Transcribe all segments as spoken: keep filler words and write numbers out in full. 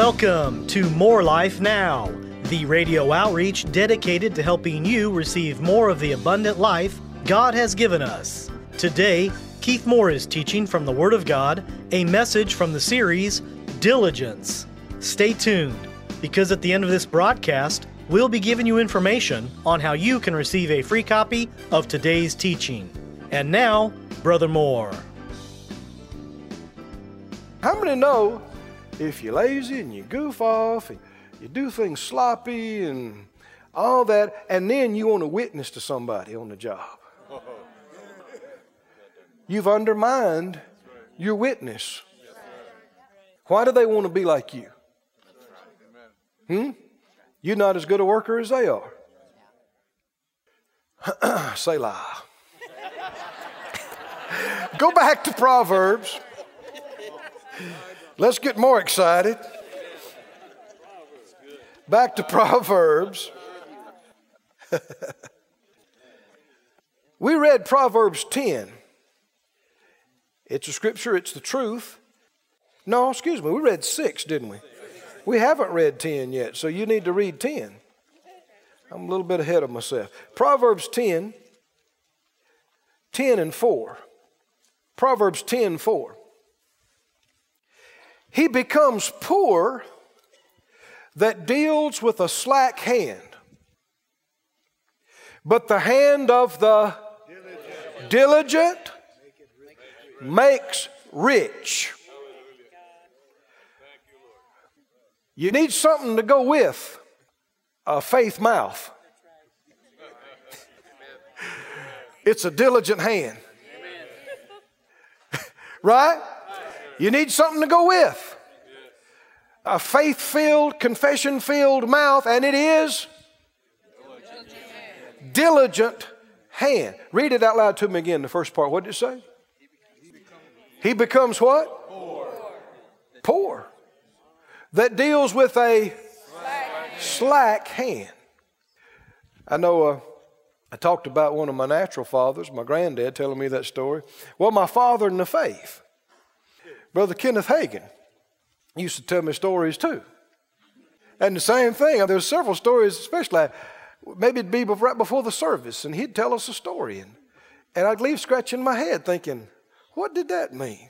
Welcome to More Life Now, the radio outreach dedicated to helping you receive more of the abundant life God has given us. Today, Keith Moore is teaching from the Word of God, a message from the series, Diligence. Stay tuned, because at the end of this broadcast, we'll be giving you information on how you can receive a free copy of today's teaching. And now, Brother Moore. How many know if you're lazy and you goof off and you do things sloppy and all that, and then you want to witness to somebody on the job? You've undermined your witness. Why do they want to be like you? Hmm? You're not as good a worker as they are. Selah. Go back to Proverbs. Let's get more excited. Back to Proverbs. We read Proverbs ten. It's a scripture, it's the truth. No, excuse me, we read six, didn't we? We haven't read ten yet, so you need to read ten. I'm a little bit ahead of myself. Proverbs ten, ten and four. Proverbs ten, four. He becomes poor that deals with a slack hand, but the hand of the diligent, diligent makes rich. You need something to go with a faith mouth. It's a diligent hand. Right? You need something to go with. A faith-filled, confession-filled mouth, and it is diligent. diligent hand. Read it out loud to me again, the first part. What did it say? He becomes what? Poor. Poor. That deals with a slack, slack hand. I know uh, I talked about one of my natural fathers, my granddad, telling me that story. Well, my father in the faith, Brother Kenneth Hagin, used to tell me stories too. And the same thing, there's several stories, especially maybe it'd be right before the service, and he'd tell us a story. And, and I'd leave scratching my head thinking, what did that mean?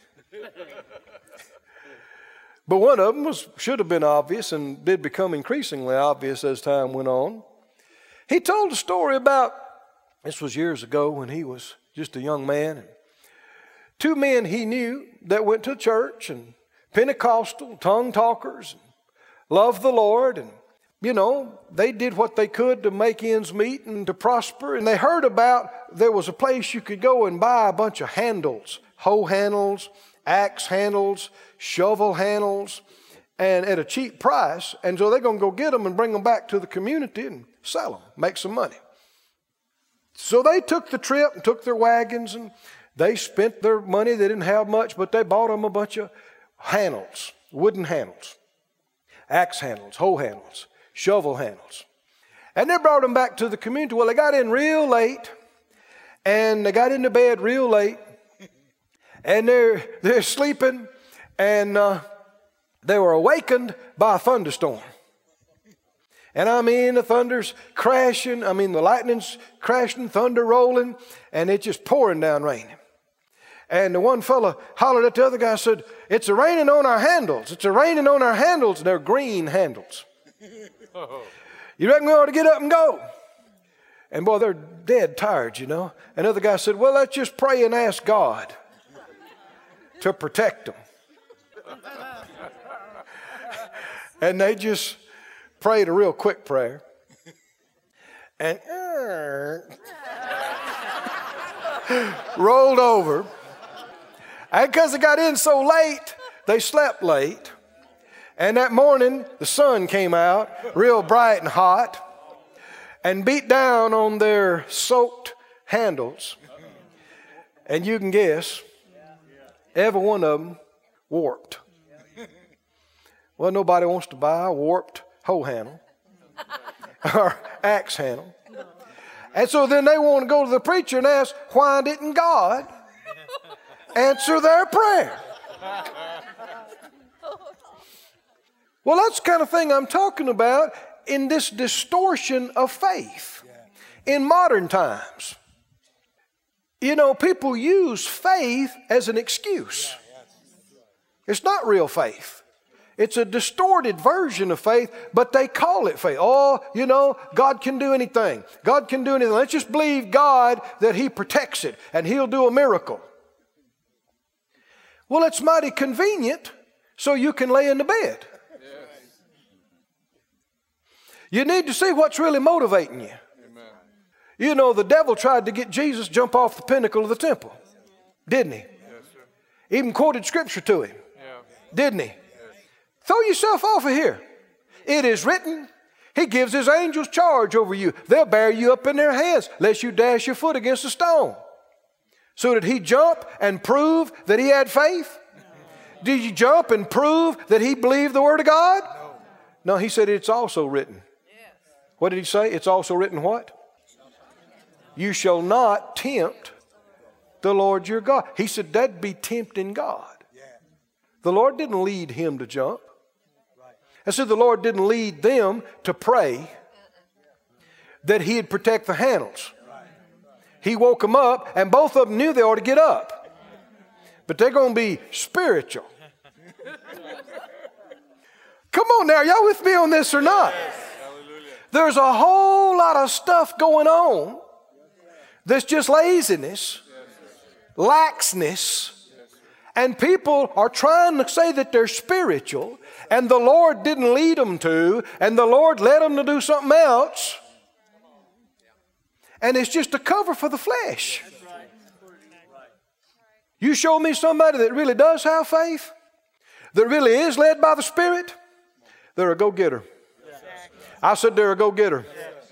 But one of them was, should have been obvious and did become increasingly obvious as time went on. He told a story about, this was years ago when he was just a young man, and two men he knew that went to church and Pentecostal, tongue talkers, and loved the Lord, and you know, they did what they could to make ends meet and to prosper. And they heard about there was a place you could go and buy a bunch of handles, hoe handles, axe handles, shovel handles, and at a cheap price. And so they're going to go get them and bring them back to the community and sell them, make some money. So they took the trip and took their wagons, and they spent their money. They didn't have much, but they bought them a bunch of handles, wooden handles, axe handles, hoe handles, shovel handles. And they brought them back to the community. Well, they got in real late, and they got into bed real late, and they're, they're sleeping, and uh, they were awakened by a thunderstorm. And I mean, the thunder's crashing. I mean, the lightning's crashing, thunder rolling, and it's just pouring down raining. And the one fella hollered at the other guy and said, it's a raining on our handles. It's a raining on our handles. And they're green handles. You reckon we ought to get up and go? And boy, they're dead tired, you know. Another guy said, well, let's just pray and ask God to protect them. And they just prayed a real quick prayer. And uh, rolled over. And because they got in so late, they slept late. And that morning, the sun came out real bright and hot and beat down on their soaked handles. And you can guess, every one of them warped. Well, nobody wants to buy a warped hoe handle or axe handle. And so then they want to go to the preacher and ask, why didn't God answer their prayer? Well, that's the kind of thing I'm talking about in this distortion of faith in modern times. You know, people use faith as an excuse. It's not real faith. It's a distorted version of faith, but they call it faith. Oh, you know, God can do anything. God can do anything. Let's just believe God that He protects it and He'll do a miracle. Well, it's mighty convenient so you can lay in the bed. You need to see what's really motivating you. You know, the devil tried to get Jesus to jump off the pinnacle of the temple, didn't he? Even quoted scripture to him, didn't he? Throw yourself off of here. It is written, He gives His angels charge over you. They'll bear you up in their hands, lest you dash your foot against a stone. So did he jump and prove that he had faith? Did you jump and prove that he believed the Word of God? No, he said it's also written. What did he say? It's also written what? You shall not tempt the Lord your God. He said that'd be tempting God. The Lord didn't lead him to jump. I said the Lord didn't lead them to pray that He'd protect the handles. He woke them up, and both of them knew they ought to get up. But they're going to be spiritual. Come on now, y'all with me on this or not? There's a whole lot of stuff going on that's just laziness, laxness, and people are trying to say that they're spiritual, and the Lord didn't lead them to, and the Lord led them to do something else. And it's just a cover for the flesh. You show me somebody that really does have faith, that really is led by the Spirit, they're a go-getter. I said they're a go-getter.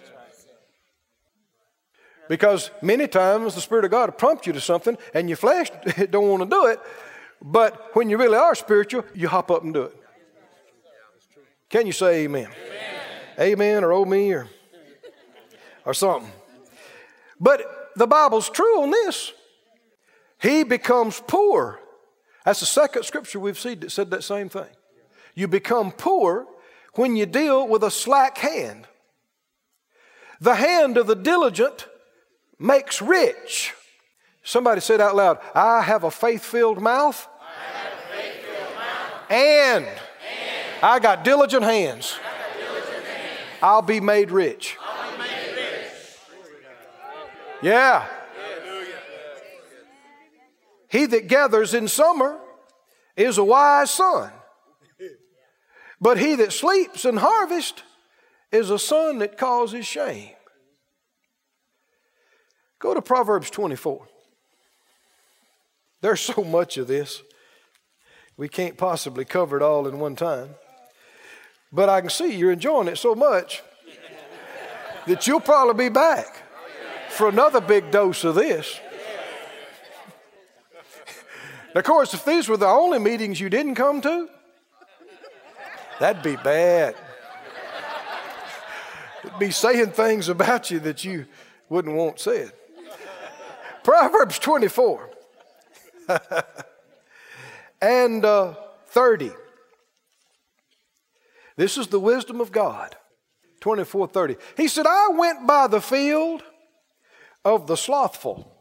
Because many times the Spirit of God will prompt you to something and your flesh don't want to do it. But when you really are spiritual, you hop up and do it. Can you say amen? Amen, amen or oh me or, or something. But the Bible's true on this. He becomes poor. That's the second scripture we've seen that said that same thing. You become poor when you deal with a slack hand. The hand of the diligent makes rich. Somebody said out loud, I have a faith-filled mouth. I have a faith-filled mouth. And, and I got diligent hands. I got diligent hands. I'll be made rich. I'll be made rich. Yeah. He that gathers in summer is a wise son. But he that sleeps in harvest is a son that causes shame. Go to Proverbs twenty-four. There's so much of this. We can't possibly cover it all in one time. But I can see you're enjoying it so much that you'll probably be back for another big dose of this. Of course, if these were the only meetings you didn't come to, that'd be bad. It'd be saying things about you that you wouldn't want said. Proverbs twenty-four and uh, thirty. This is the wisdom of God. twenty-four thirty. He said, I went by the field of the slothful,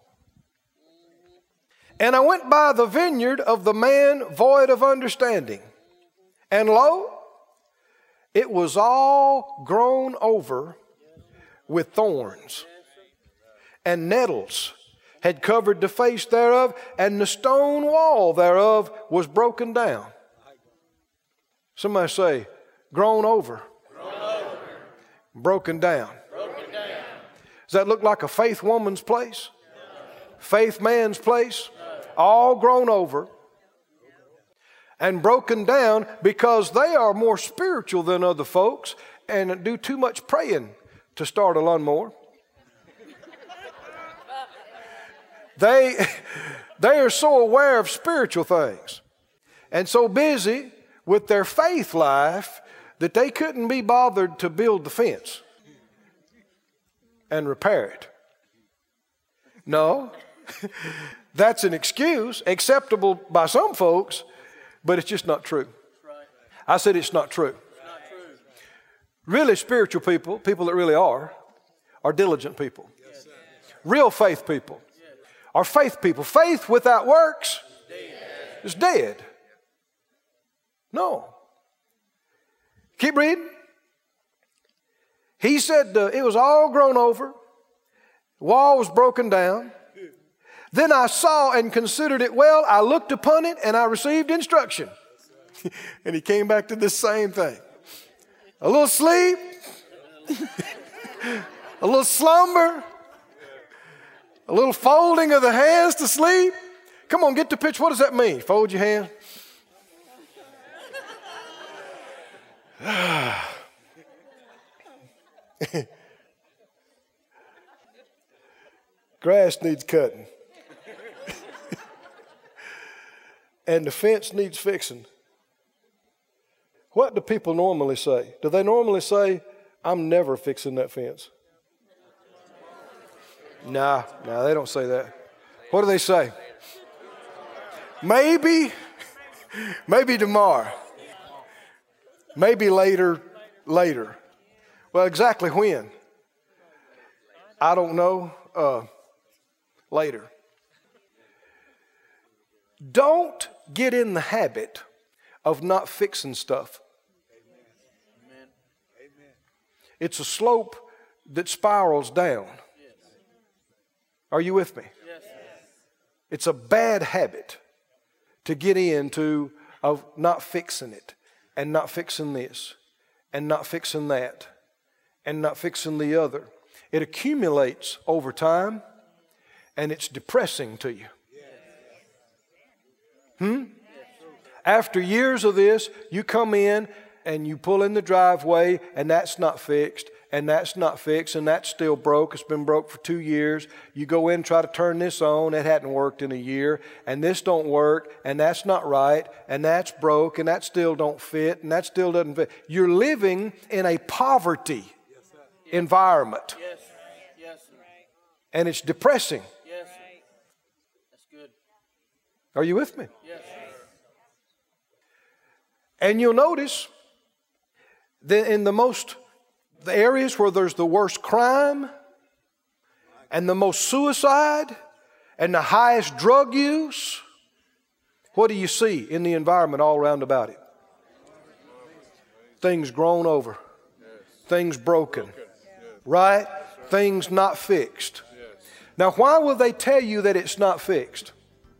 and I went by the vineyard of the man void of understanding. And lo, it was all grown over with thorns, and nettles had covered the face thereof, and the stone wall thereof was broken down. Somebody say, grown over, grown over. Broken down. Broken down. Does that look like a faith woman's place? No. Faith man's place? No. All grown over and broken down because they are more spiritual than other folks and do too much praying to start a lawnmower. They, they are so aware of spiritual things and so busy with their faith life that they couldn't be bothered to build the fence and repair it. No, that's an excuse acceptable by some folks, but it's just not true. I said it's not true. Really spiritual people, people that really are, are diligent people. Real faith people are faith people. Faith without works is dead. No. Keep reading. He said uh, it was all grown over. The wall was broken down. Then I saw and considered it well. I looked upon it and I received instruction. And he came back to this same thing. A little sleep. A little slumber. A little folding of the hands to sleep. Come on, get the picture. What does that mean? Fold your hands. Grass needs cutting. And the fence needs fixing. What do people normally say? Do they normally say, I'm never fixing that fence? Nah, nah, they don't say that. What do they say? Maybe, maybe tomorrow. Maybe later, later. Well, exactly when? I don't know. Uh, later. Don't get in the habit of not fixing stuff. It's a slope that spirals down. Are you with me? It's a bad habit to get into of not fixing it and not fixing this and not fixing that and not fixing the other. It accumulates over time and it's depressing to you. Hmm? After years of this, you come in and you pull in the driveway and that's not fixed and that's not fixed and that's still broke. It's been broke for two years. You go in and try to turn this on. It hadn't worked in a year. And this don't work and that's not right and that's broke and that still don't fit and that still doesn't fit. You're living in a poverty environment. Yes. Yes. And it's depressing. Yes. That's good. Are you with me? Yes. And you'll notice that in the most, the areas where there's the worst crime and the most suicide and the highest drug use, what do you see in the environment all around about it? Things grown over, things broken, right? Things not fixed. Now, why will they tell you that it's not fixed?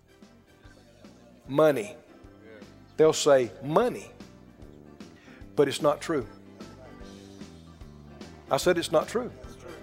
Money. They'll say money, but it's not true. I said it's not true.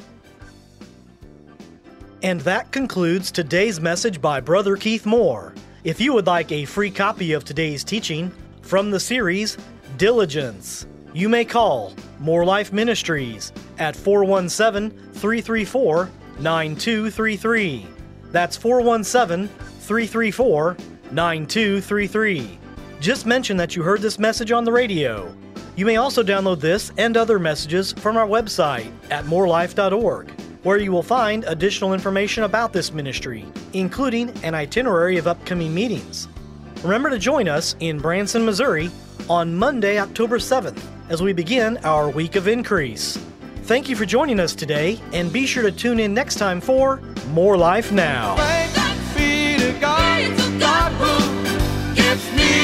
And that concludes today's message by Brother Keith Moore. If you would like a free copy of today's teaching from the series Diligence, you may call More Life Ministries at four one seven, three three four, nine two three three. That's four one seven, three three four, nine two three three. Just mention that you heard this message on the radio. You may also download this and other messages from our website at more life dot org, where you will find additional information about this ministry, including an itinerary of upcoming meetings. Remember to join us in Branson, Missouri on Monday, October seventh, as we begin our Week of Increase. Thank you for joining us today, and be sure to tune in next time for More Life Now. Thanks be to God, God who gives me